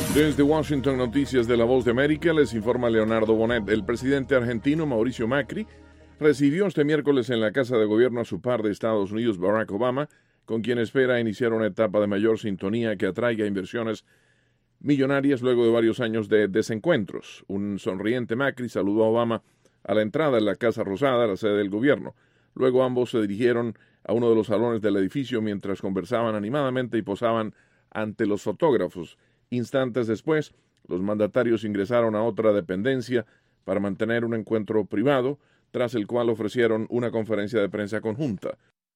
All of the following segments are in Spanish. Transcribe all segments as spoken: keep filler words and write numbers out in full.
Desde Washington, Noticias de La Voz de América, les informa Leonardo Bonet. El presidente argentino Mauricio Macri recibió este miércoles en la Casa de Gobierno a su par de Estados Unidos, Barack Obama, con quien espera iniciar una etapa de mayor sintonía que atraiga inversiones millonarias luego de varios años de desencuentros. Un sonriente Macri saludó a Obama a la entrada de la Casa Rosada, la sede del gobierno. Luego ambos se dirigieron a uno de los salones del edificio mientras conversaban animadamente y posaban ante los fotógrafos. Instantes después, los mandatarios ingresaron a otra dependencia para mantener un encuentro privado, tras el cual ofrecieron una conferencia de prensa conjunta.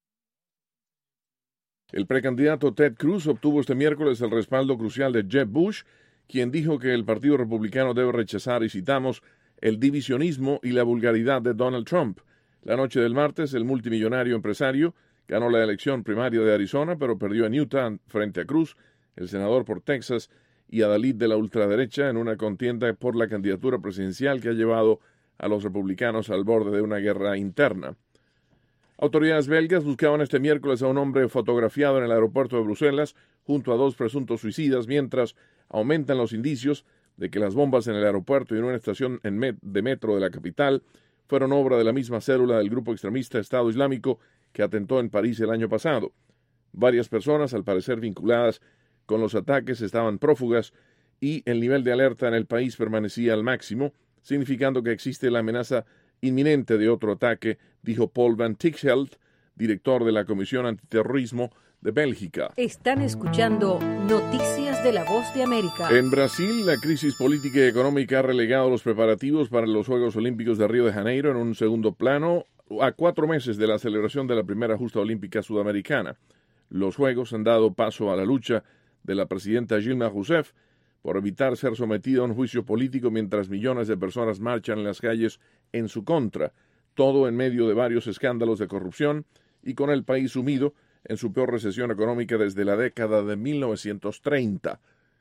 El precandidato Ted Cruz obtuvo este miércoles el respaldo crucial de Jeb Bush, quien dijo que el Partido Republicano debe rechazar, y citamos, el divisionismo y la vulgaridad de Donald Trump. La noche del martes, el multimillonario empresario ganó la elección primaria de Arizona, pero perdió en Utah frente a Cruz, el senador por Texas, y Adalid de la ultraderecha, en una contienda por la candidatura presidencial que ha llevado a los republicanos al borde de una guerra interna. Autoridades belgas buscaban este miércoles a un hombre fotografiado en el aeropuerto de Bruselas junto a dos presuntos suicidas, mientras aumentan los indicios de que las bombas en el aeropuerto y en una estación en met- de metro de la capital fueron obra de la misma célula del grupo extremista Estado Islámico que atentó en París el año pasado. Varias personas, al parecer vinculadas con los ataques, estaban prófugas y el nivel de alerta en el país permanecía al máximo, significando que existe la amenaza inminente de otro ataque, dijo Paul van Tichelt, director de la Comisión Antiterrorismo de Bélgica. Están escuchando Noticias de La Voz de América. En Brasil, la crisis política y económica ha relegado los preparativos para los Juegos Olímpicos de Río de Janeiro en un segundo plano a cuatro meses de la celebración de la primera justa olímpica sudamericana. Los Juegos han dado paso a la lucha de la presidenta Dilma Rousseff por evitar ser sometida a un juicio político mientras millones de personas marchan en las calles en su contra, todo en medio de varios escándalos de corrupción y con el país sumido en su peor recesión económica desde la década de mil novecientos treinta.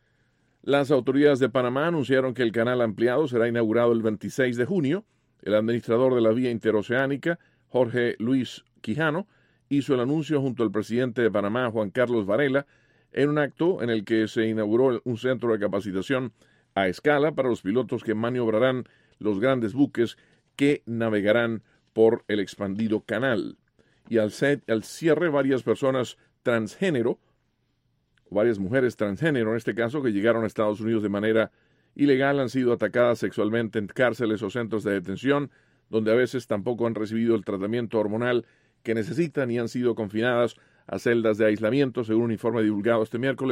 Las autoridades de Panamá anunciaron que el canal ampliado será inaugurado el veintiséis de junio. El administrador de la vía interoceánica, Jorge Luis Quijano, hizo el anuncio junto al presidente de Panamá, Juan Carlos Varela, en un acto en el que se inauguró un centro de capacitación a escala para los pilotos que maniobrarán los grandes buques que navegarán por el expandido canal. Y al, set, al cierre, varias personas transgénero, varias mujeres transgénero en este caso, que llegaron a Estados Unidos de manera ilegal, han sido atacadas sexualmente en cárceles o centros de detención, donde a veces tampoco han recibido el tratamiento hormonal que necesitan y han sido confinadas a celdas de aislamiento, según un informe divulgado este miércoles.